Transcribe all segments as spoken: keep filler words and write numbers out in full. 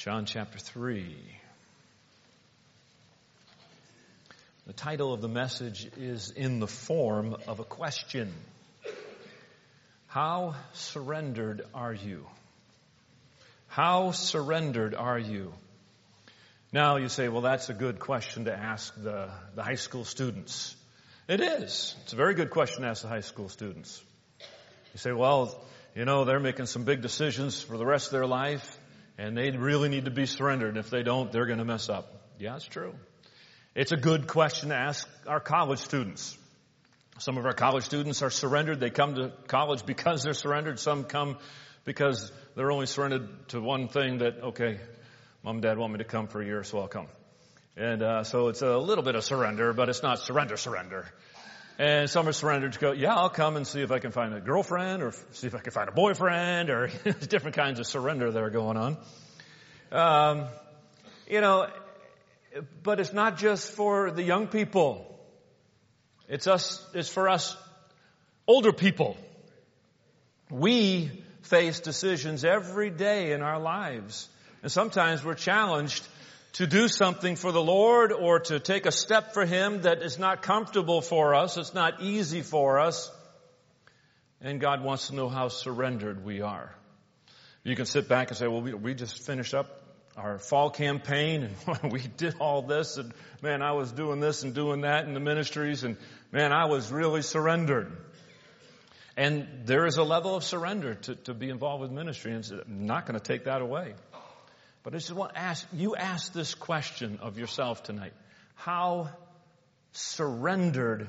John chapter three. The title of the message is in the form of a question. How surrendered are you? How surrendered are you? Now you say, well, that's a good question to ask the, the high school students. It is. It's a very good question to ask the high school students. You say, well, you know, they're making some big decisions for the rest of their life, and they really need to be surrendered. If they don't, they're going to mess up. Yeah, it's true. It's a good question to ask our college students. Some of our college students are surrendered. They come to college because they're surrendered. Some come because they're only surrendered to one thing that, okay, mom and dad want me to come for a year, so I'll come. And uh, so it's a little bit of surrender, but it's not surrender, surrender. And some are surrendered to go, yeah, I'll come and see if I can find a girlfriend or see if I can find a boyfriend or different kinds of surrender that are going on. Um, you know, but it's not just for the young people. It's us, it's for us older people. We face decisions every day in our lives. And sometimes we're challenged to do something for the Lord or to take a step for Him that is not comfortable for us. It's not easy for us. And God wants to know how surrendered we are. You can sit back and say, well, we, we just finished up our fall campaign and we did all this and man, I was doing this and doing that in the ministries and man, I was really surrendered. And there is a level of surrender to, to be involved with ministry, and I'm not going to take that away. But I just want to ask, you ask this question of yourself tonight. How surrendered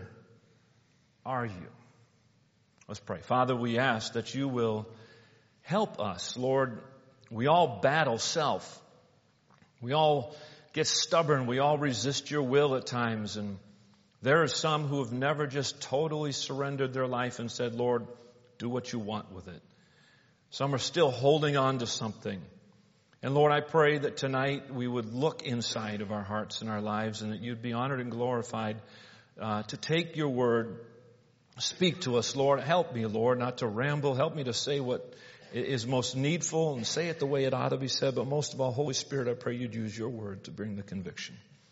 are you? Let's pray. Father, we ask that you will help us. Lord, we all battle self. We all get stubborn. We all resist your will at times. And there are some who have never just totally surrendered their life and said, Lord, do what you want with it. Some are still holding on to something. And Lord, I pray that tonight we would look inside of our hearts and our lives and that you'd be honored and glorified uh, to take your word, speak to us, Lord. Help me, Lord, not to ramble. Help me to say what is most needful and say it the way it ought to be said. But most of all, Holy Spirit, I pray you'd use your word to bring the conviction.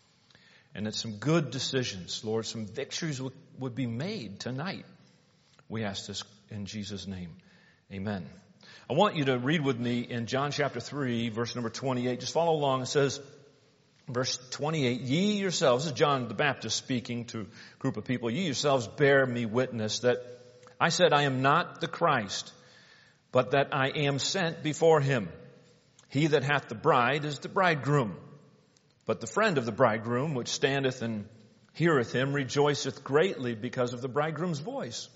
And that some good decisions, Lord, some victories would, would be made tonight. We ask this in Jesus' name. Amen. I want you to read with me in John chapter three, verse number twenty-eight. Just follow along. It says, verse twenty-eight, ye yourselves, this is John the Baptist speaking to a group of people, ye yourselves bear me witness that I said I am not the Christ, but that I am sent before him. He that hath the bride is the bridegroom. But the friend of the bridegroom, which standeth and heareth him, rejoiceth greatly because of the bridegroom's voice.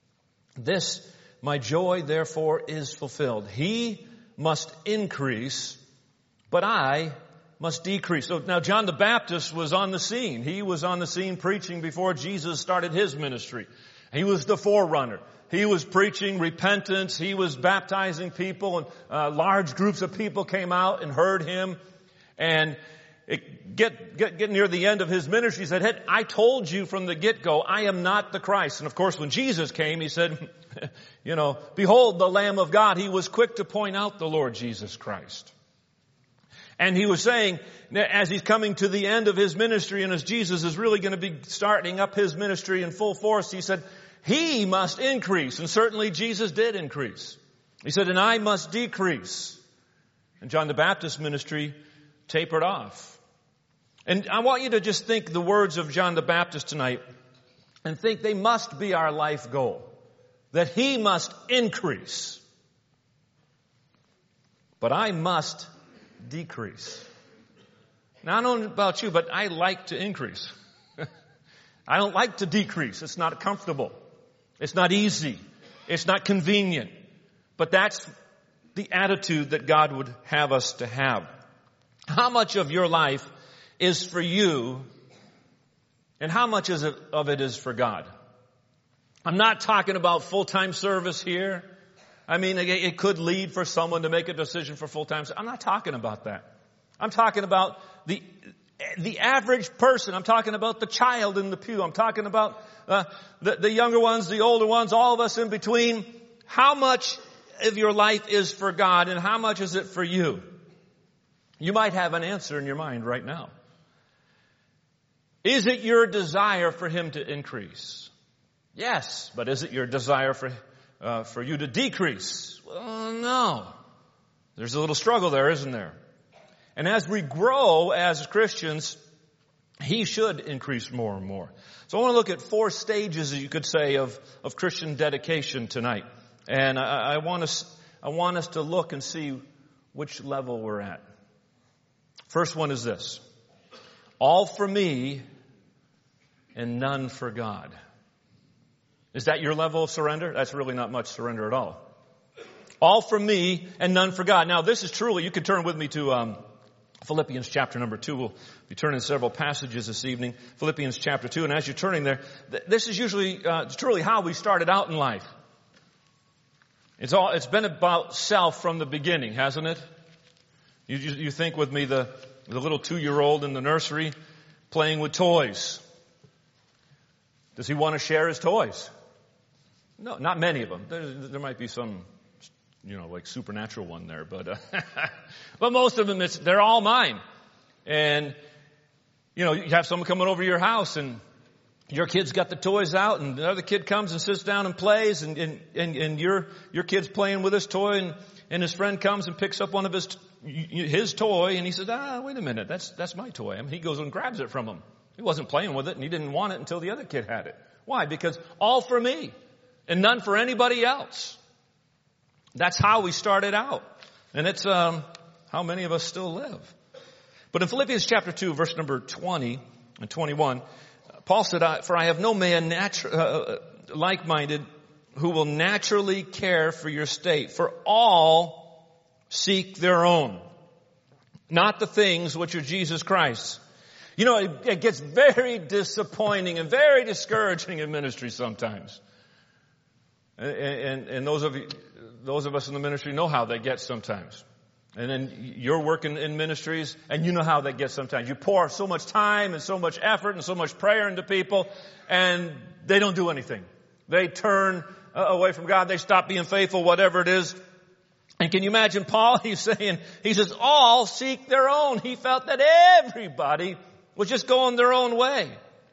This my joy, therefore, is fulfilled. He must increase, but I must decrease. So now John the Baptist was on the scene. He was on the scene preaching before Jesus started his ministry. He was the forerunner. He was preaching repentance. He was baptizing people, and uh, large groups of people came out and heard him. And it get, get, get near the end of his ministry, he said, hey, I told you from the get-go, I am not the Christ. And of course, when Jesus came, he said, you know, behold the Lamb of God. He was quick to point out the Lord Jesus Christ. And he was saying, as he's coming to the end of his ministry and as Jesus is really going to be starting up his ministry in full force, he said, he must increase. And certainly Jesus did increase. He said, and I must decrease. And John the Baptist's ministry tapered off. And I want you to just think the words of John the Baptist tonight and think they must be our life goal. That he must increase. But I must decrease. Now I don't know about you, but I like to increase. I don't like to decrease. It's not comfortable. It's not easy. It's not convenient. But that's the attitude that God would have us to have. How much of your life is for you and how much is it, of it is for God? I'm not talking about full-time service here. I mean, it could lead for someone to make a decision for full-time service. I'm not talking about that. I'm talking about the the average person. I'm talking about the child in the pew. I'm talking about uh, the, the younger ones, the older ones, all of us in between. How much of your life is for God and how much is it for you? You might have an answer in your mind right now. Is it your desire for him to increase? Yes, but is it your desire for uh, for you to decrease? Well, no. There's a little struggle there, isn't there? And as we grow as Christians, he should increase more and more. So I want to look at four stages, you could say, of, of Christian dedication tonight. And I, I want us, I want us to look and see which level we're at. First one is this. All for me and none for God. Is that your level of surrender? That's really not much surrender at all. All for me and none for God. Now this is truly, you can turn with me to um, Philippians chapter number two. We'll be turning several passages this evening. Philippians chapter two. And as you're turning there, th- this is usually, uh, it's truly how we started out in life. It's all, it's been about self from the beginning, hasn't it? You, you, you think with me the, the little two-year-old in the nursery playing with toys. Does he want to share his toys? No, not many of them. There, there might be some, you know, like supernatural one there, but uh, but most of them, it's, they're all mine. And you know, you have someone coming over to your house, and your kid's got the toys out, and the other kid comes and sits down and plays, and and and, and your your kid's playing with his toy, and and his friend comes and picks up one of his his toy, and he says, ah, wait a minute, that's that's my toy. I mean, he goes and grabs it from him. He wasn't playing with it, and he didn't want it until the other kid had it. Why? Because all for me and none for anybody else. That's how we started out. And it's um, how many of us still live. But in Philippians chapter two, verse number twenty and twenty-one, Paul said, for I have no man natu- uh, like-minded who will naturally care for your state. For all seek their own, not the things which are Jesus Christ's. You know, it, it gets very disappointing and very discouraging in ministry sometimes. And, and, and those of you, those of us in the ministry know how they get sometimes. And then you're working in ministries and you know how they get sometimes. You pour so much time and so much effort and so much prayer into people and they don't do anything. They turn away from God. They stop being faithful, whatever it is. And can you imagine Paul? He's saying, he says, all seek their own. He felt that everybody was just going their own way.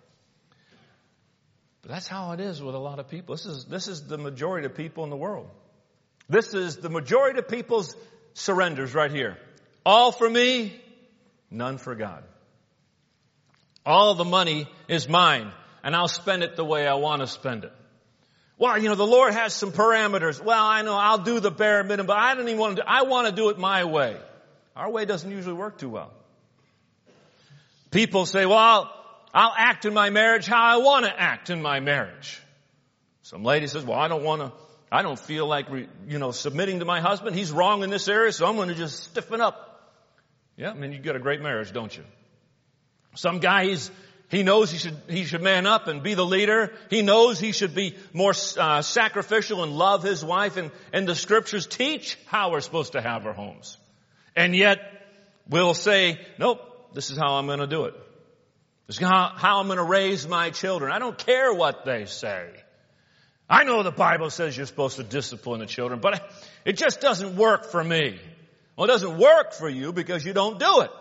But that's how it is with a lot of people. This is, this is the majority of people in the world. This is the majority of people's surrenders right here. All for me, none for God. All the money is mine, and I'll spend it the way I want to spend it. Well, you know, the Lord has some parameters. Well, I know I'll do the bare minimum, but I don't even want to do, I want to do it my way. Our way doesn't usually work too well. People say, well, I'll, I'll act in my marriage how I want to act in my marriage. Some lady says, well, I don't want to, I don't feel like, you know, submitting to my husband. He's wrong in this area, so I'm going to just stiffen up. Yeah, I mean, you got a great marriage, don't you? Some guy, he's, he knows he should, he should man up and be the leader. He knows he should be more uh, sacrificial and love his wife. And, and the scriptures teach how we're supposed to have our homes. And yet, we'll say, nope, this is how I'm going to do it. This is how, how I'm going to raise my children. I don't care what they say. I know the Bible says you're supposed to discipline the children, but it just doesn't work for me. Well, it doesn't work for you because you don't do it.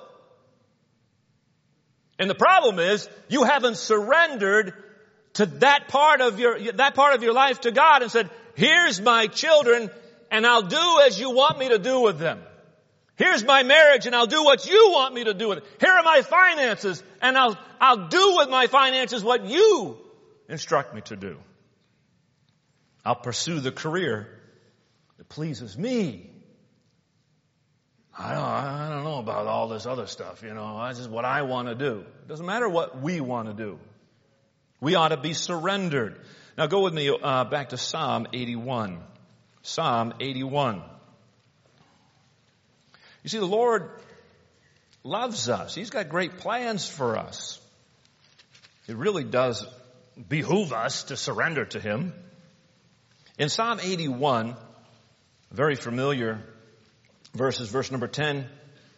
And the problem is you haven't surrendered to that part of your, that part of your life to God and said, here's my children and I'll do as you want me to do with them. Here's my marriage and I'll do what you want me to do with it. Here are my finances and I'll, I'll do with my finances what you instruct me to do. I'll pursue the career that pleases me. I don't, I don't know about all this other stuff, you know. That's just what I want to do. It doesn't matter what we want to do. We ought to be surrendered. Now go with me uh, back to Psalm eighty-one. Psalm eighty-one. You see, the Lord loves us. He's got great plans for us. It really does behoove us to surrender to Him. In Psalm eighty-one, very familiar verses, verse number ten,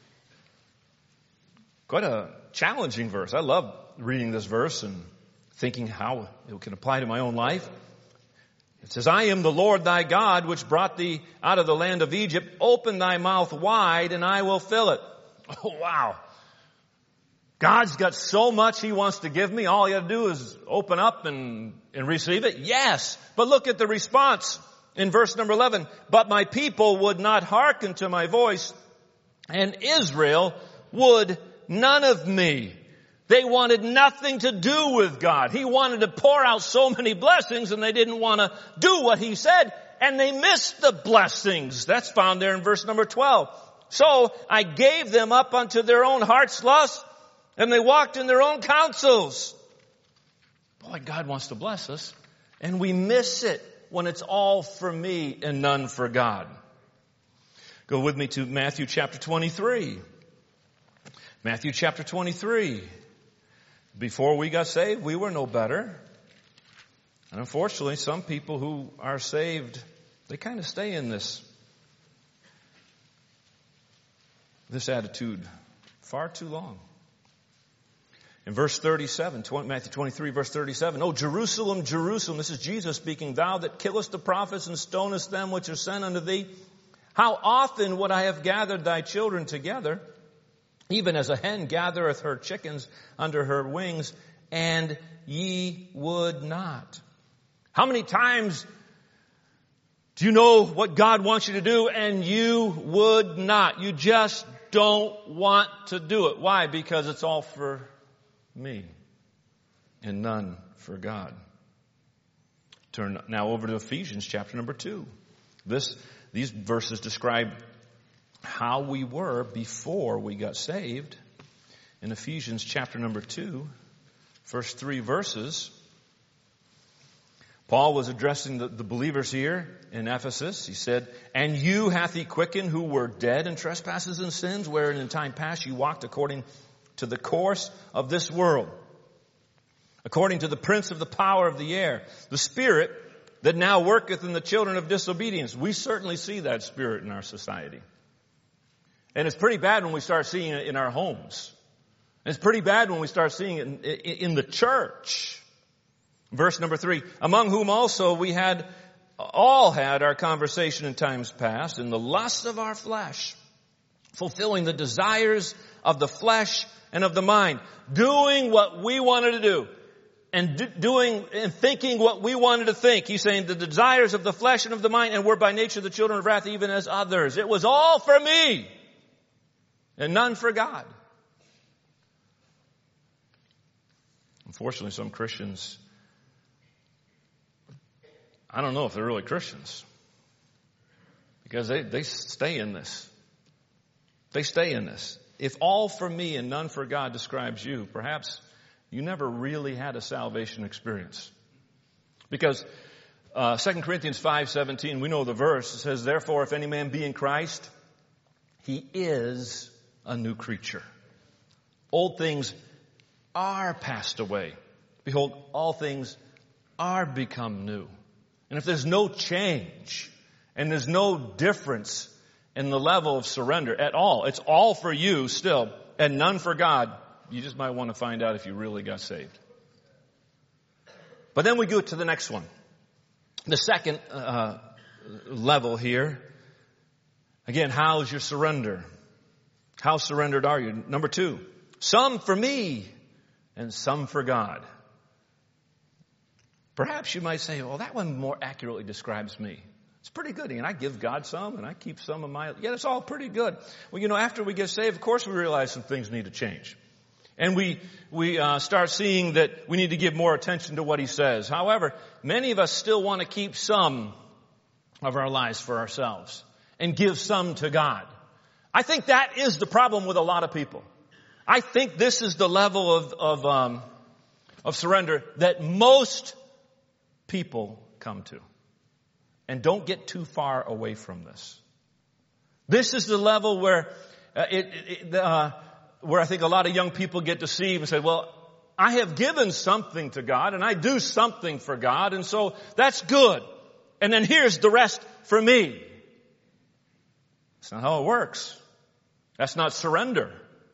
quite a challenging verse. I love reading this verse and thinking how it can apply to my own life. It says, I am the Lord thy God, which brought thee out of the land of Egypt. Open thy mouth wide, and I will fill it. Oh, wow. God's got so much He wants to give me. All you got to do is open up and, and receive it. Yes. But look at the response in verse number eleven. But my people would not hearken to my voice, and Israel would none of me. They wanted nothing to do with God. He wanted to pour out so many blessings, and they didn't want to do what He said, and they missed the blessings. That's found there in verse number twelve. So I gave them up unto their own heart's lust, and they walked in their own counsels. Boy, God wants to bless us, and we miss it when it's all for me and none for God. Go with me to Matthew chapter twenty-three. Matthew chapter twenty-three. Before we got saved, we were no better. And unfortunately, some people who are saved, they kind of stay in this, this attitude far too long. In verse thirty-seven, Matthew twenty-three, verse thirty-seven, "O Jerusalem, Jerusalem," this is Jesus speaking, "thou that killest the prophets and stonest them which are sent unto thee, how often would I have gathered thy children together, even as a hen gathereth her chickens under her wings, and ye would not." How many times do you know what God wants you to do and you would not? You just don't want to do it. Why? Because it's all for me and none for God. Turn now over to Ephesians chapter number two. This, these verses describe how we were before we got saved. In Ephesians chapter number two, first three verses, Paul was addressing the, the believers here in Ephesus. He said, "And you hath He quickened who were dead in trespasses and sins, wherein in time past you walked according to the course of this world, according to the prince of the power of the air, the spirit that now worketh in the children of disobedience." We certainly see that spirit in our society. And it's pretty bad when we start seeing it in our homes. And it's pretty bad when we start seeing it in, in, in the church. Verse number three, "Among whom also we had, all had our conversation in times past, in the lust of our flesh, fulfilling the desires of the flesh and of the mind," doing what we wanted to do, and do, doing and thinking what we wanted to think. He's saying the desires of the flesh and of the mind, and we're by nature the children of wrath, even as others. It was all for me and none for God. Unfortunately, some Christians, I don't know if they're really Christians, because they, they stay in this. They stay in this. If all for me and none for God describes you, perhaps you never really had a salvation experience. Because uh, Second Corinthians five seventeen, we know the verse. It says, "Therefore, if any man be in Christ, he is a new creature. Old things are passed away. Behold, all things are become new." And if there's no change and there's no difference in the level of surrender at all, it's all for you still and none for God, you just might want to find out if you really got saved. But then we go to the next one. The second uh, level here. Again, how's your surrender? How surrendered are you? Number two, some for me and some for God. Perhaps you might say, well, that one more accurately describes me. It's pretty good. And I give God some and I keep some of my, yeah, it's all pretty good. Well, you know, after we get saved, of course we realize some things need to change. And we, we uh, start seeing that we need to give more attention to what He says. However, many of us still want to keep some of our lives for ourselves and give some to God. I think that is the problem with a lot of people. I think this is the level of, of, um, of surrender that most people come to. And don't get too far away from this. This is the level where uh, it, it, uh, where I think a lot of young people get deceived and say, well, I have given something to God and I do something for God, and so that's good. And then here's the rest for me. That's not how it works. That's not surrender.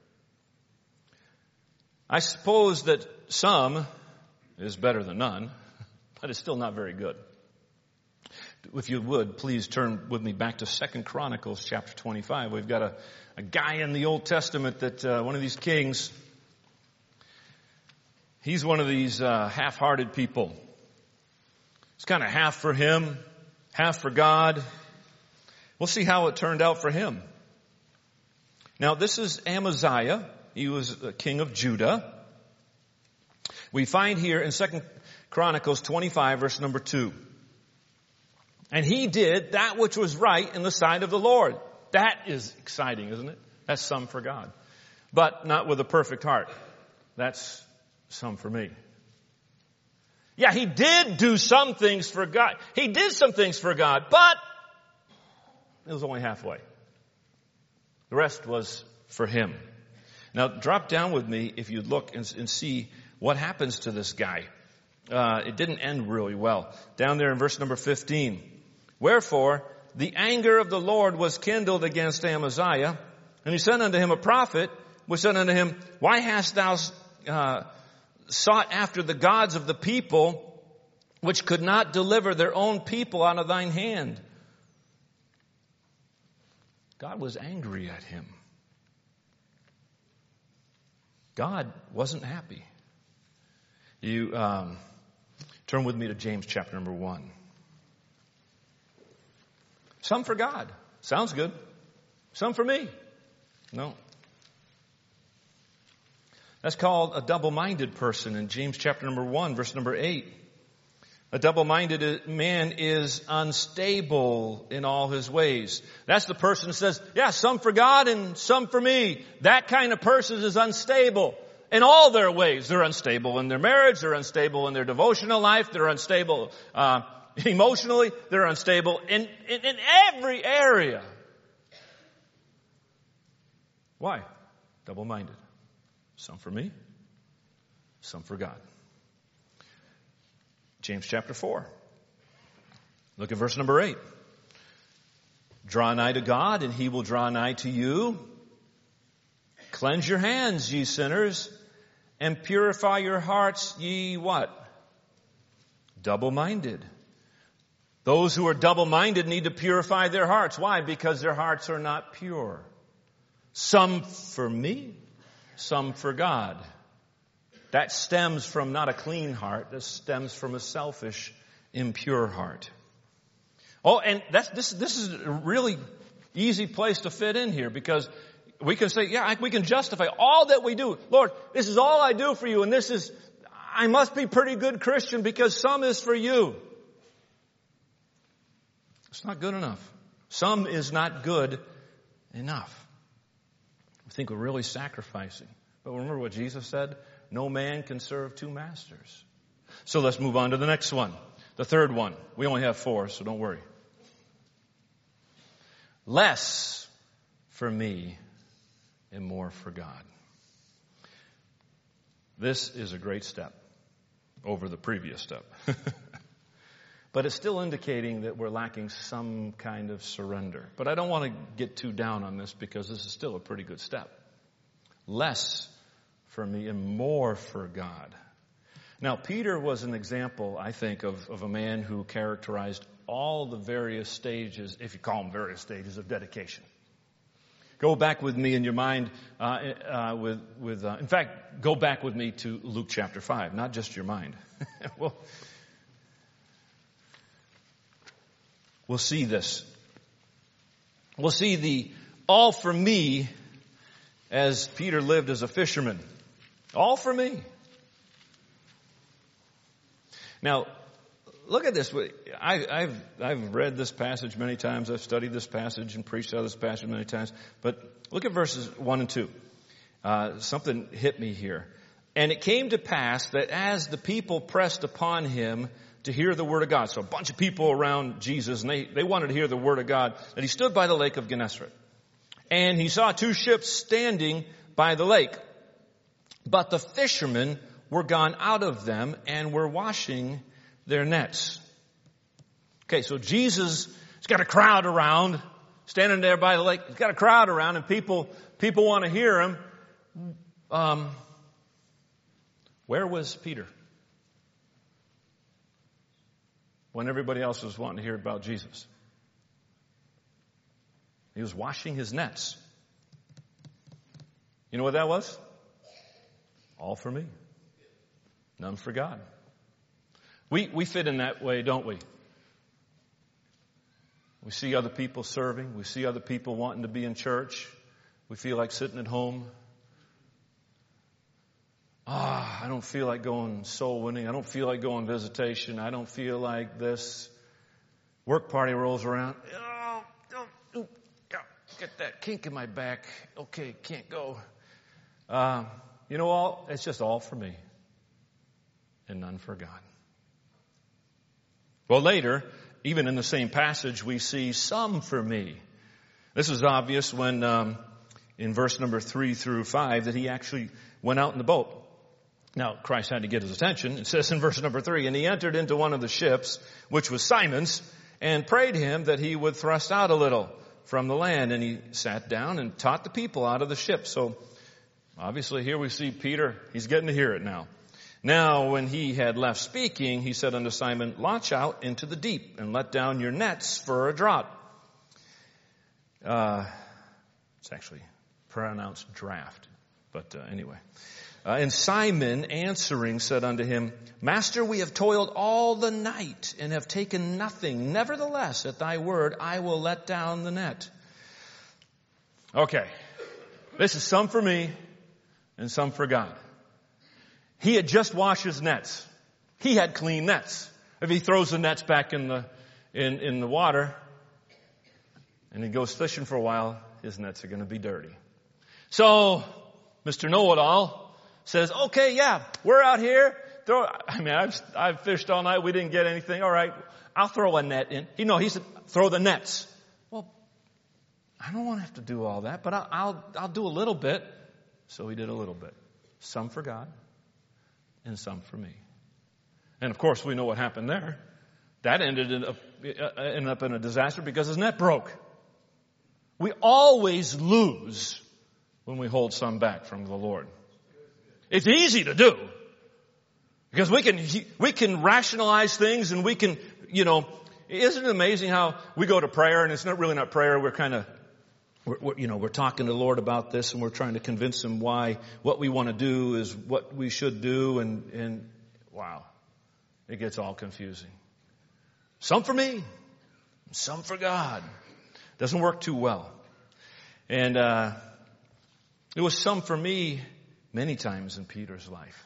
I suppose that some is better than none, but it's still not very good. If you would, please turn with me back to Second Chronicles chapter twenty-five. We've got a, a guy in the Old Testament that, uh, one of these kings, he's one of these uh, half-hearted people. It's kind of half for him, half for God. We'll see how it turned out for him. Now, this is Amaziah. He was the king of Judah. We find here in Second Chronicles twenty-five, verse number two. And he did that which was right in the sight of the Lord. That is exciting, isn't it? That's some for God. But not with a perfect heart. That's some for me. Yeah, he did do some things for God. He did some things for God, but it was only halfway. The rest was for him. Now, drop down with me if you'd look and, and see what happens to this guy. Uh, it didn't end really well. Down there in verse number fifteen. Wherefore, the anger of the Lord was kindled against Amaziah, and he sent unto him a prophet, which said unto him, Why hast thou uh, sought after the gods of the people, which could not deliver their own people out of thine hand? God was angry at him. God wasn't happy. You um, turn with me to James chapter number one. Some for God. Sounds good. Some for me. No. That's called a double-minded person in James chapter number one, verse number eight. A double-minded man is unstable in all his ways. That's the person who says, yeah, some for God and some for me. That kind of person is unstable in all their ways. They're unstable in their marriage. They're unstable in their devotional life. They're unstable uh, emotionally. They're unstable in, in, in every area. Why? Double-minded. Some for me, some for God. James chapter four. Look at verse number eight. Draw nigh to God, and he will draw nigh to you. Cleanse your hands, ye sinners, and purify your hearts, ye what? Double-minded. Those who are double-minded need to purify their hearts. Why? Because their hearts are not pure. Some for me, some for God. That stems from not a clean heart. This stems from a selfish, impure heart. Oh, and that's, this, this is a really easy place to fit in here, because we can say, yeah, we can justify all that we do. Lord, this is all I do for you, and this is, I must be pretty good Christian because some is for you. It's not good enough. Some is not good enough. I think we're really sacrificing. But remember what Jesus said? No man can serve two masters. So let's move on to the next one. The third one. We only have four, so don't worry. Less for me and more for God. This is a great step over the previous step. But it's still indicating that we're lacking some kind of surrender. But I don't want to get too down on this, because this is still a pretty good step. Less for me and more for God. Now, Peter was an example, I think, of, of a man who characterized all the various stages, if you call them various stages, of dedication. Go back with me in your mind, uh, uh, with, with uh, in fact, go back with me to Luke chapter five, not just your mind. well, we'll see this. We'll see the all for me as Peter lived as a fisherman. All for me. Now, look at this. I, I've, I've read this passage many times. I've studied this passage and preached out of this passage many times. But look at verses one and two. Uh, something hit me here. And it came to pass that as the people pressed upon him to hear the word of God, so a bunch of people around Jesus, and they, they wanted to hear the word of God, that he stood by the lake of Gennesaret. And he saw two ships standing by the lake. But the fishermen were gone out of them and were washing their nets. Okay, so Jesus has got a crowd around, standing there by the lake. He's got a crowd around, and people people want to hear him. Um, where was Peter? when everybody else was wanting to hear about Jesus. He was washing his nets. You know what that was? All for me. None for God. We, we fit in that way, don't we? We see other people serving. We see other people wanting to be in church. We feel like sitting at home. Ah, I don't feel like going soul winning. I don't feel like going visitation. I don't feel like this. Work party rolls around. Oh, oh, oh, get that kink in my back. Okay, can't go. Uh, you know all? It's just all for me and none for God. Well, later, even in the same passage, we see some for me. This is obvious when um, in verse number three through five that he actually went out in the boat. Now, Christ had to get his attention. It says in verse number three, and he entered into one of the ships, which was Simon's, and prayed him that he would thrust out a little from the land. And he sat down and taught the people out of the ship. So, obviously, here we see Peter. He's getting to hear it now. Now, when he had left speaking, he said unto Simon, launch out into the deep and let down your nets for a draught. Uh, it's actually pronounced draft, but uh, anyway. Uh, and Simon answering said unto him, Master, we have toiled all the night and have taken nothing. Nevertheless, at thy word, I will let down the net. Okay. This is some for me and some for God. He had just washed his nets. He had clean nets. If he throws the nets back in the, in, in the water and he goes fishing for a while, his nets are going to be dirty. So, Mister Know-it-all says, okay, yeah, we're out here. Throw, I mean, I've, I've fished all night. We didn't get anything. All right, I'll throw a net in. You know, he said, throw the nets. Well, I don't want to have to do all that, but I'll, I'll, I'll do a little bit. So he did a little bit. Some for God and some for me. And of course, we know what happened there. That ended up, ended up in a disaster because his net broke. We always lose when we hold some back from the Lord. It's easy to do because we can, we can rationalize things and we can, you know, isn't it amazing how we go to prayer and it's not really not prayer. We're kind of, we're, we're, you know, we're talking to the Lord about this and we're trying to convince him why what we want to do is what we should do. And, and wow, it gets all confusing. Some for me, some for God. Doesn't work too well. And, uh, it was some for me many times in Peter's life.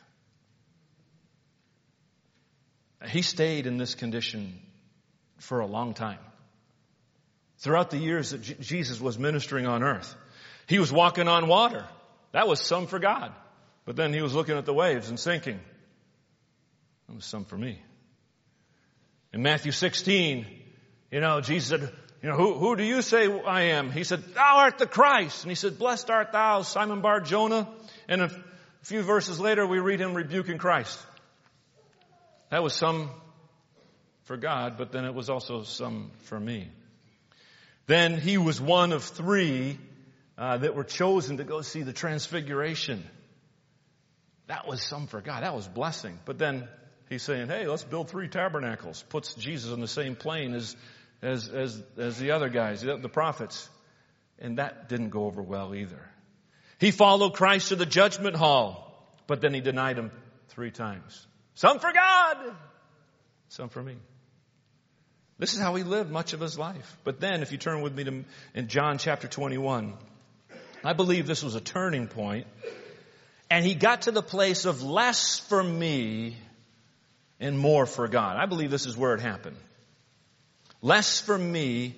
He stayed in this condition for a long time. Throughout the years that J- Jesus was ministering on earth, he was walking on water. That was some for God. But then he was looking at the waves and sinking. That was some for me. In Matthew sixteen, you know, Jesus said, you know, who, who do you say I am? He said, thou art the Christ. And he said, blessed art thou, Simon Bar-Jonah. And a few verses later, we read him rebuking Christ. That was some for God, but then it was also some for me. Then he was one of three uh, that were chosen to go see the transfiguration. That was some for God. That was blessing. But then he's saying, hey, let's build three tabernacles. Puts Jesus on the same plane as As, as, as the other guys, the prophets. And that didn't go over well either. He followed Christ to the judgment hall, but then he denied him three times. Some for God, some for me. This is how he lived much of his life. But then, if you turn with me to in John chapter twenty-one, I believe this was a turning point. And he got to the place of less for me and more for God. I believe this is where it happened. Less for me.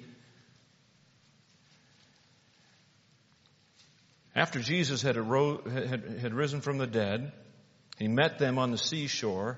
After Jesus had, arose, had, had risen from the dead, he met them on the seashore.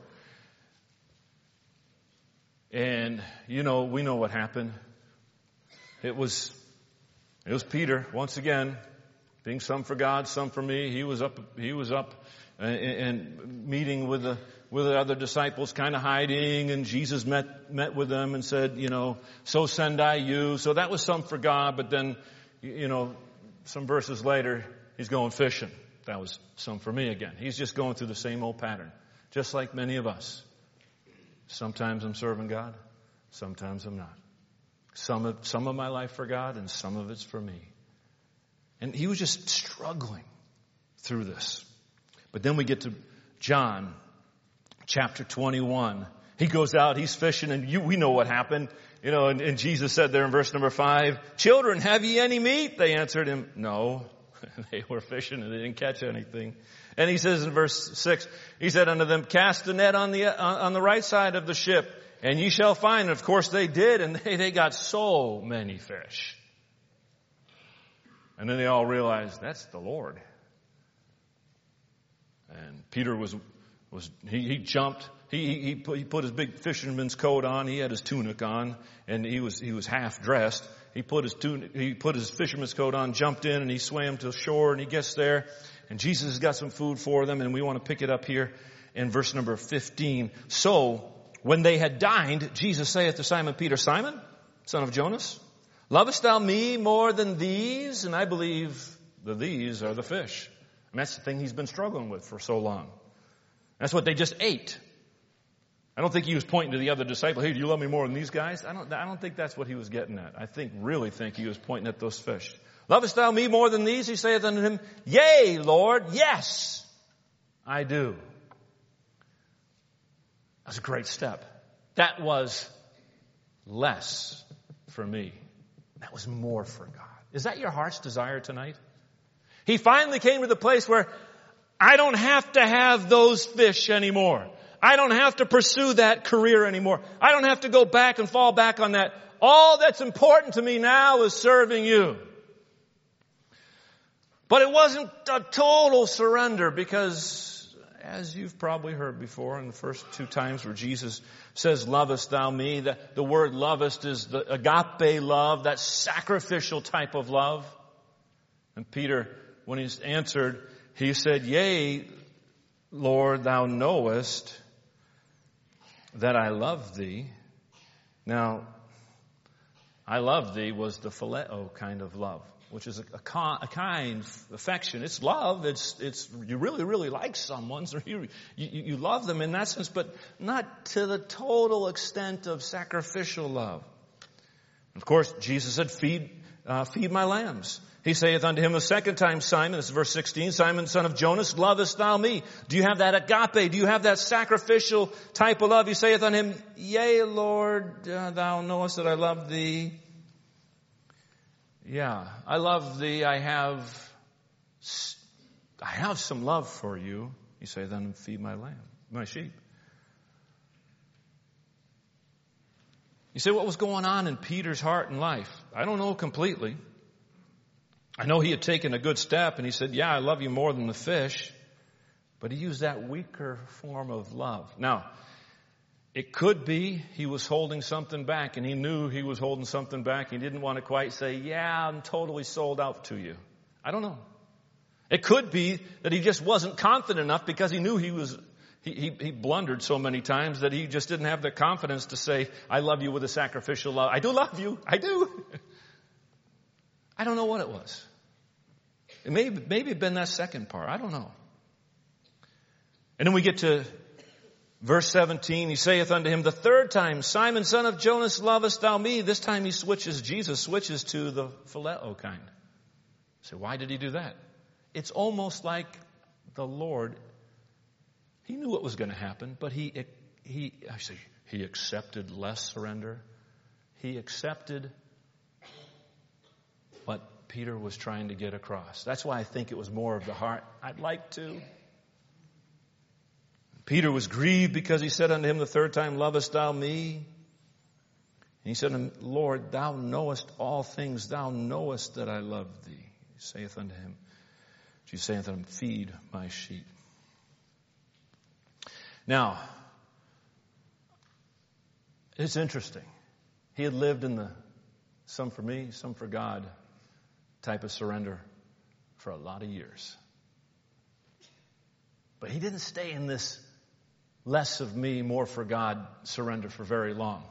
And, you know, we know what happened. It was, it was Peter, once again, being some for God, some for me. He was up, he was up and, and meeting with the with the other disciples, kind of hiding, and Jesus met met with them and said, you know, so send I you. So that was some for God, but then, you know, some verses later, he's going fishing. That was some for me again. He's just going through the same old pattern, just like many of us. Sometimes I'm serving God. Sometimes I'm not. Some of, some of my life for God and some of it's for me. And he was just struggling through this. But then we get to John chapter twenty-one. He goes out, he's fishing, and you, we know what happened. You know, and, and Jesus said there in verse number five, "Children, have ye any meat?" They answered him, "No." They were fishing and they didn't catch anything. And he says in verse six, he said unto them, "Cast the net on the, on the right side of the ship, and ye shall find." And of course they did, and they, they got so many fish. And then they all realized, that's the Lord. And Peter was, was he, he jumped. He, he, put, he put his big fisherman's coat on. He had his tunic on, and he was, he was half dressed. He put his tunic, he put his fisherman's coat on, jumped in, and he swam to shore, and he gets there. And Jesus has got some food for them, and we want to pick it up here in verse number fifteen. "So, when they had dined, Jesus saith to Simon Peter, Simon, son of Jonas, lovest thou me more than these?" And I believe the these are the fish. And that's the thing he's been struggling with for so long. That's what they just ate. I don't think he was pointing to the other disciple, "Hey, do you love me more than these guys?" I don't, I don't think that's what he was getting at. I think, really think he was pointing at those fish. "Lovest thou me more than these?" He saith unto him, "Yea, Lord, yes, I do." That's a great step. That was less for me. That was more for God. Is that your heart's desire tonight? He finally came to the place where I don't have to have those fish anymore. I don't have to pursue that career anymore. I don't have to go back and fall back on that. All that's important to me now is serving you. But it wasn't a total surrender, because as you've probably heard before in the first two times where Jesus says, "Lovest thou me?" The, the word lovest is the agape love, that sacrificial type of love. And Peter, when he's answered, he said, "Yea, Lord, thou knowest that I love thee." Now, "I love thee" was the phileo kind of love, which is a, a, con, a kind affection. It's love. It's, it's, you really, really like someone. So you, you, you love them in that sense, but not to the total extent of sacrificial love. Of course, Jesus said, feed, uh, feed my lambs. He saith unto him the second time, Simon, this is verse sixteen, "Simon, son of Jonas, lovest thou me?" Do you have that agape? Do you have that sacrificial type of love? He saith unto him, "Yea, Lord, uh, thou knowest that I love thee." Yeah, I love thee. I have, I have some love for you. He saith unto him, "Feed my lamb, my sheep." You say, what was going on in Peter's heart and life? I don't know completely. I know he had taken a good step and he said, "Yeah, I love you more than the fish." But he used that weaker form of love. Now, it could be he was holding something back, and he knew he was holding something back. He didn't want to quite say, "Yeah, I'm totally sold out to you." I don't know. It could be that he just wasn't confident enough, because he knew he was, he, he, he blundered so many times that he just didn't have the confidence to say, "I love you with a sacrificial love." I do love you. I do. I don't know what it was. It may, maybe been that second part. I don't know. And then we get to verse seventeen. He saith unto him the third time, "Simon, son of Jonas, lovest thou me?" This time he switches, Jesus switches to the phileo kind. So why did he do that? It's almost like the Lord, he knew what was going to happen, but he, he, actually, he accepted less surrender. He accepted what Peter was trying to get across. That's why I think it was more of the heart. I'd like to. Peter was grieved because he said unto him the third time, "Lovest thou me?" And he said unto him, "Lord, thou knowest all things. Thou knowest that I love thee." He saith unto him, Jesus saith unto him, "Feed my sheep." Now, it's interesting. He had lived in the some for me, some for God type of surrender for a lot of years. But he didn't stay in this less of me, more for God surrender for very long.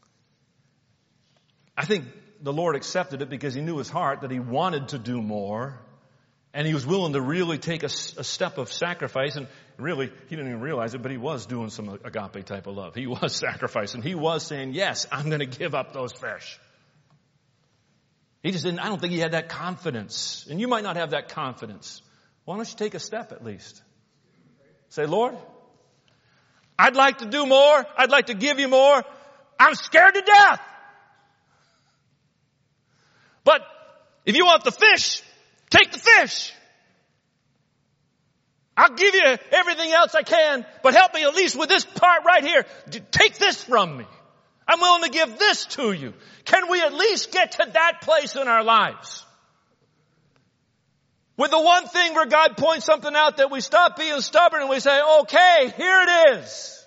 I think the Lord accepted it because he knew his heart that he wanted to do more, and he was willing to really take a, a step of sacrifice. And, really, he didn't even realize it, but he was doing some agape type of love. He was sacrificing. He was saying, yes, I'm going to give up those fish. He just didn't, I don't think he had that confidence. And you might not have that confidence. Why don't you take a step at least? Say, Lord, I'd like to do more. I'd like to give you more. I'm scared to death. But if you want the fish, take the fish. I'll give you everything else I can, but help me at least with this part right here. Take this from me. I'm willing to give this to you. Can we at least get to that place in our lives? With the one thing where God points something out that we stop being stubborn and we say, okay, here it is.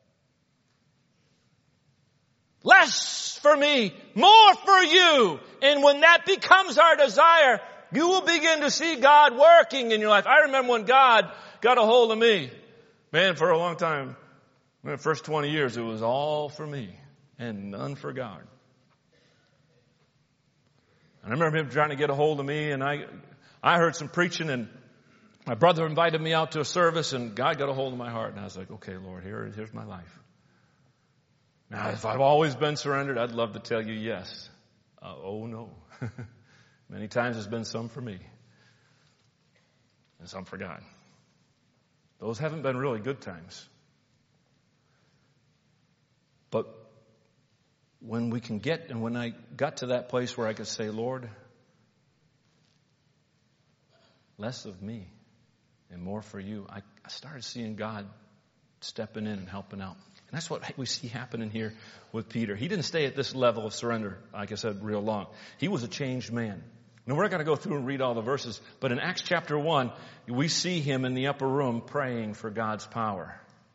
Less for me, more for you. And when that becomes our desire, you will begin to see God working in your life. I remember when God got a hold of me. Man, for a long time, the first twenty years, it was all for me and none for God. And I remember him trying to get a hold of me, and I, I heard some preaching, and my brother invited me out to a service, and God got a hold of my heart. And I was like, okay, Lord, here, here's my life. Now, if I've always been surrendered, I'd love to tell you yes. Uh, oh, no. Many times there's been some for me and some for God. Those haven't been really good times. But when we can get, and when I got to that place where I could say, Lord, less of me and more for you, I, I started seeing God stepping in and helping out. And that's what we see happening here with Peter. He didn't stay at this level of surrender, like I said, real long. He was a changed man. Now, we're not going to go through and read all the verses, but in Acts chapter one, we see him in the upper room praying for God's power.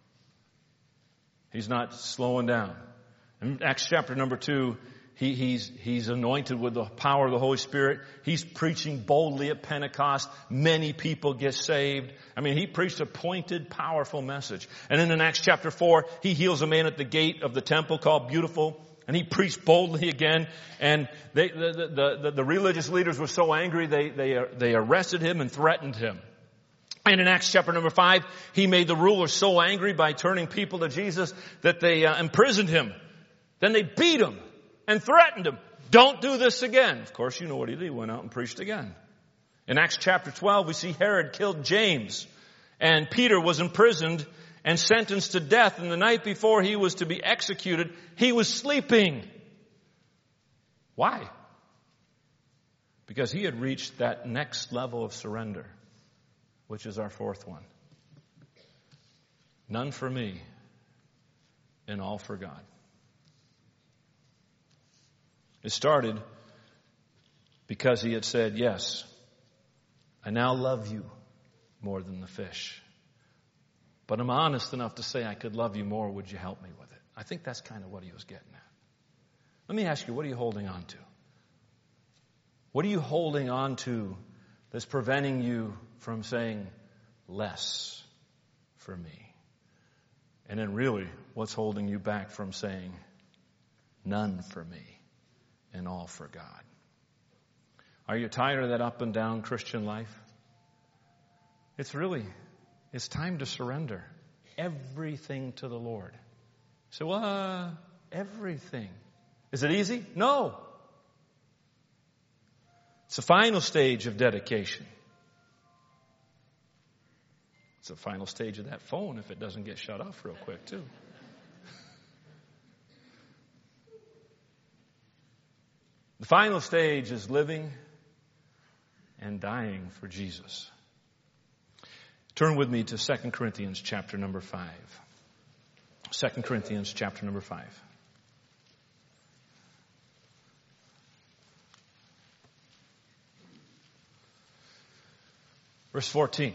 He's not slowing down. In Acts chapter number two, he, he's, he's anointed with the power of the Holy Spirit. He's preaching boldly at Pentecost. Many people get saved. I mean, he preached a pointed, powerful message. And then in Acts chapter four, he heals a man at the gate of the temple called Beautiful. And he preached boldly again. And they, the, the, the, the religious leaders were so angry, they, they, they arrested him and threatened him. And in Acts chapter number five, he made the rulers so angry by turning people to Jesus that they uh, imprisoned him. Then they beat him and threatened him. Don't do this again. Of course, you know what he did. He went out and preached again. In Acts chapter twelve, we see Herod killed James. And Peter was imprisoned and sentenced to death. And the night before he was to be executed, he was sleeping. Why? Because he had reached that next level of surrender, which is our fourth one. None for me and all for God. It started because he had said, yes, I now love you more than the fish. But I'm honest enough to say I could love you more. Would you help me with it? I think that's kind of what he was getting at. Let me ask you, what are you holding on to? What are you holding on to that's preventing you from saying less for me? And then really, what's holding you back from saying none for me and all for God? Are you tired of that up and down Christian life? It's really, it's time to surrender everything to the Lord. So, uh, everything. Is it easy? No. It's the final stage of dedication. It's the final stage of that phone if it doesn't get shut off real quick, too. The final stage is living and dying for Jesus. Turn with me to Second Corinthians chapter number five. Second Corinthians chapter number five. Verse fourteen.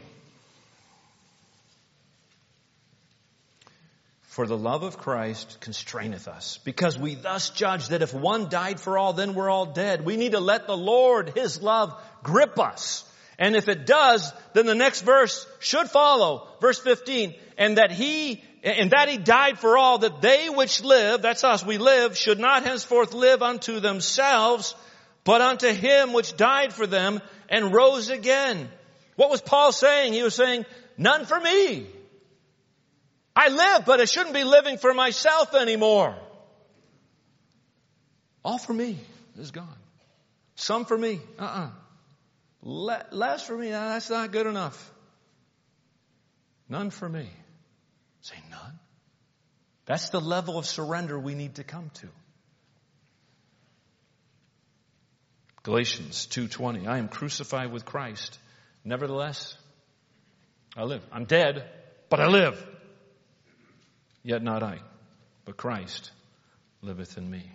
For the love of Christ constraineth us, because we thus judge that if one died for all, then we're all dead. We need to let the Lord, His love, grip us. And if it does, then the next verse should follow. Verse fifteen, and that He, and that He died for all, that they which live, that's us, we live, should not henceforth live unto themselves, but unto Him which died for them and rose again. What was Paul saying? He was saying, none for me I live, but I shouldn't be living for myself anymore. All for me is gone. Some for me. Uh-uh. Le- less for me. That's not good enough. None for me. Say none. That's the level of surrender we need to come to. Galatians two twenty. I am crucified with Christ. Nevertheless, I live. I'm dead, but I live. Yet not I, but Christ liveth in me.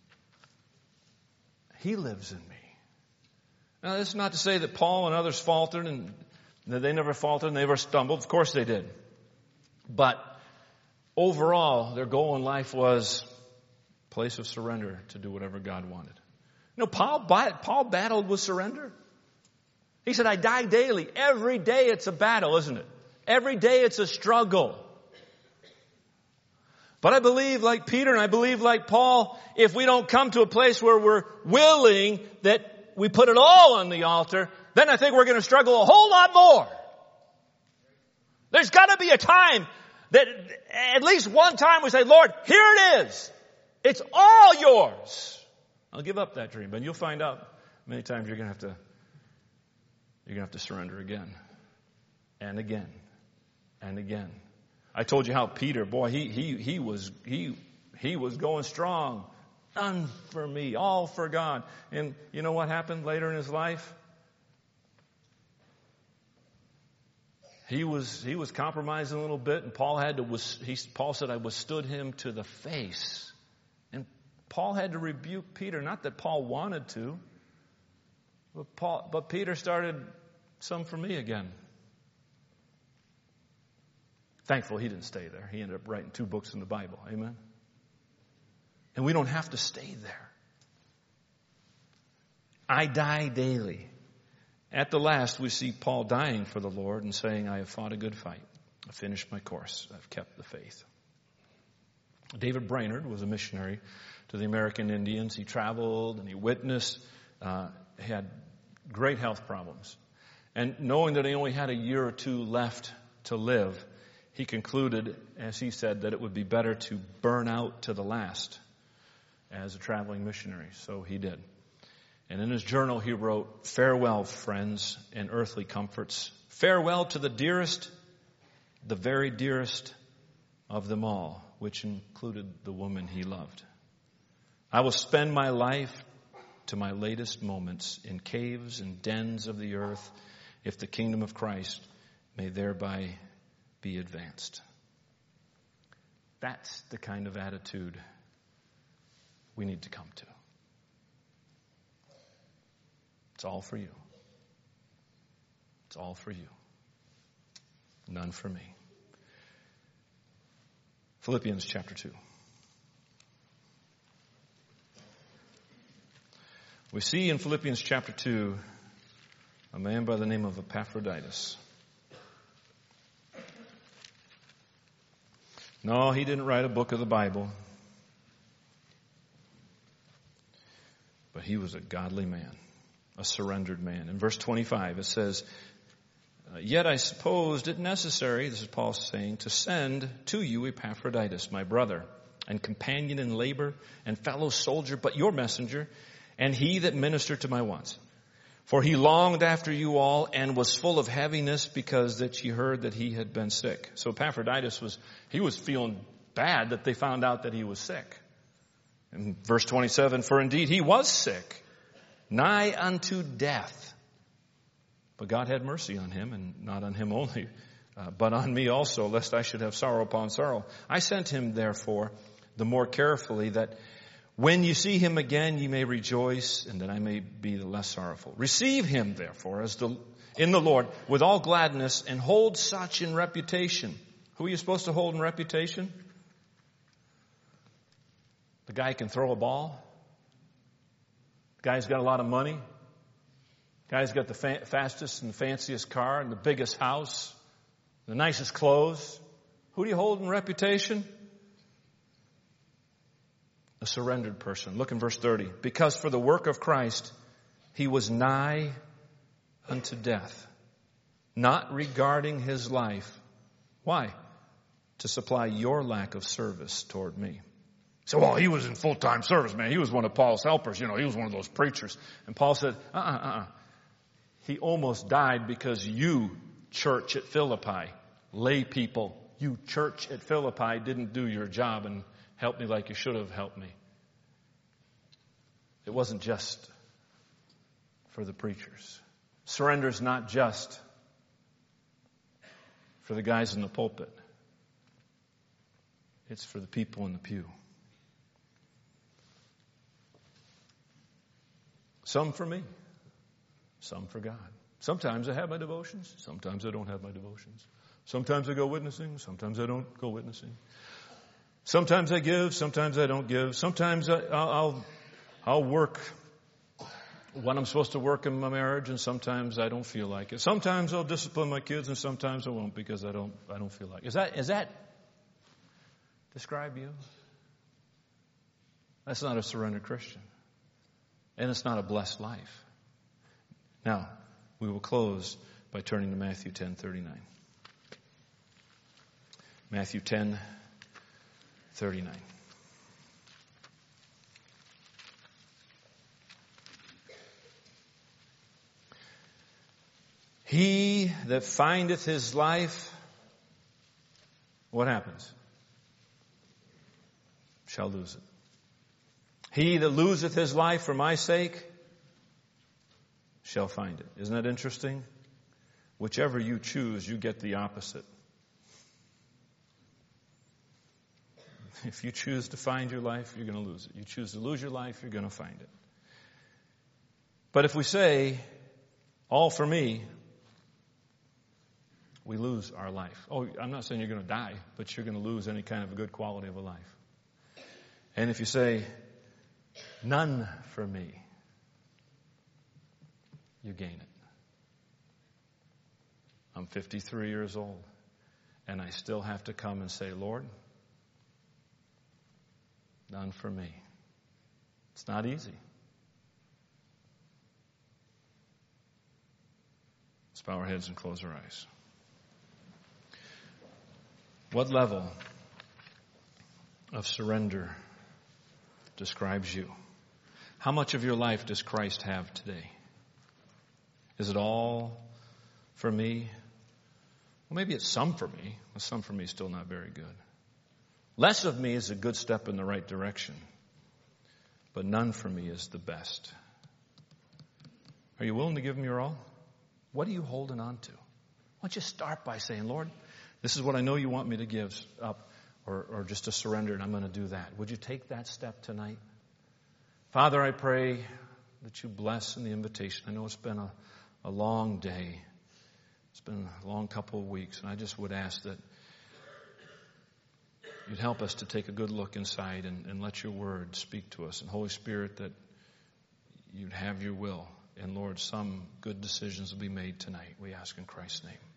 He lives in me. Now, this is not to say that Paul and others faltered and that they never faltered and they never stumbled. Of course they did. But overall, their goal in life was a place of surrender to do whatever God wanted. You know, Paul, Paul battled with surrender. He said, I die daily. Every day it's a battle, isn't it? Every day it's a struggle. But I believe like Peter and I believe like Paul, if we don't come to a place where we're willing that we put it all on the altar, then I think we're going to struggle a whole lot more. There's got to be a time that at least one time we say, Lord, here it is. It's all yours. I'll give up that dream. But you'll find out many times you're going to have to, you're going to have to surrender again and again and again. I told you how Peter, boy, he, he, he was, he, he was going strong. None for me, all for God. And you know what happened later in his life? He was, he was compromising a little bit, and Paul had to, was, he, Paul said, I withstood him to the face. And Paul had to rebuke Peter, not that Paul wanted to, but Paul, but Peter started some for me again. Thankfully, he didn't stay there. He ended up writing two books in the Bible. Amen? And we don't have to stay there. I die daily. At the last, we see Paul dying for the Lord and saying, I have fought a good fight. I've finished my course. I've kept the faith. David Brainerd was a missionary to the American Indians. He traveled and he witnessed. Uh, he had great health problems. And knowing that he only had a year or two left to live, he concluded, as he said, that it would be better to burn out to the last as a traveling missionary. So he did. And in his journal he wrote, farewell, friends and earthly comforts. Farewell to the dearest, the very dearest of them all, which included the woman he loved. I will spend my life to my latest moments in caves and dens of the earth, if the kingdom of Christ may thereby be advanced. That's the kind of attitude we need to come to. It's all for you. It's all for you. None for me. Philippians chapter two. We see in Philippians chapter two a man by the name of Epaphroditus. No, he didn't write a book of the Bible. But he was a godly man, a surrendered man. In verse twenty-five it says, yet I supposed it necessary, this is Paul saying, to send to you Epaphroditus, my brother, and companion in labor, and fellow soldier, but your messenger, and he that ministered to my wants. For he longed after you all, and was full of heaviness, because that ye heard that he had been sick. So Epaphroditus was, he was feeling bad that they found out that he was sick. In verse twenty-seven, for indeed he was sick, nigh unto death. But God had mercy on him, and not on him only, uh, but on me also, lest I should have sorrow upon sorrow. I sent him, therefore, the more carefully, that when you see him again, ye may rejoice, and that I may be the less sorrowful. Receive him, therefore, as the in the Lord, with all gladness, and hold such in reputation. Who are you supposed to hold in reputation? The guy can throw a ball. The guy's got a lot of money. The guy's got the fa- fastest and fanciest car and the biggest house, the nicest clothes. Who do you hold in reputation? A surrendered person. Look in verse thirty. Because for the work of Christ, he was nigh unto death, not regarding his life. Why? to supply your lack of service toward me. So, well, he was in full-time service, man. He was one of Paul's helpers. You know, he was one of those preachers. And Paul said, uh-uh, uh-uh. He almost died because you, church at Philippi, lay people, you church at Philippi didn't do your job and help me like you should have helped me. It wasn't just for the preachers. Surrender is not just for the guys in the pulpit. It's for the people in the pew. Some for me, some for God. Sometimes I have my devotions, sometimes I don't have my devotions. Sometimes I go witnessing, sometimes I don't go witnessing. Sometimes I give, sometimes I don't give. Sometimes I, I'll, I'll, I'll work when I'm supposed to work in my marriage, and sometimes I don't feel like it. Sometimes I'll discipline my kids, and sometimes I won't because I don't, I don't feel like it. Is that, is that describe you? That's not a surrendered Christian. And it's not a blessed life. Now, we will close by turning to Matthew ten thirty-nine. Matthew ten thirty-nine. He that findeth his life, what happens? Shall lose it. He that loseth his life for my sake shall find it. Isn't that interesting? Whichever you choose, you get the opposite. If you choose to find your life, you're going to lose it. You choose to lose your life, you're going to find it. But if we say, all for me, we lose our life. Oh, I'm not saying you're going to die, but you're going to lose any kind of a good quality of a life. And if you say, none for me, you gain it. I'm fifty-three years old, and I still have to come and say, Lord, none for me. It's not easy. Let's bow our heads and close our eyes. What level of surrender describes you? How much of your life does Christ have today? Is it all for me? Well, maybe it's some for me. Well, some for me is still not very good. Less of me is a good step in the right direction, but none for me is the best. Are you willing to give him your all? What are you holding on to? Why don't you start by saying, Lord, this is what I know you want me to give up, or, or just to surrender, and I'm going to do that. Would you take that step tonight? Father, I pray that you bless in the invitation. I know it's been a, a long day. It's been a long couple of weeks, and I just would ask that you'd help us to take a good look inside and, and let your word speak to us. And Holy Spirit, that you'd have your will. And Lord, some good decisions will be made tonight. We ask in Christ's name.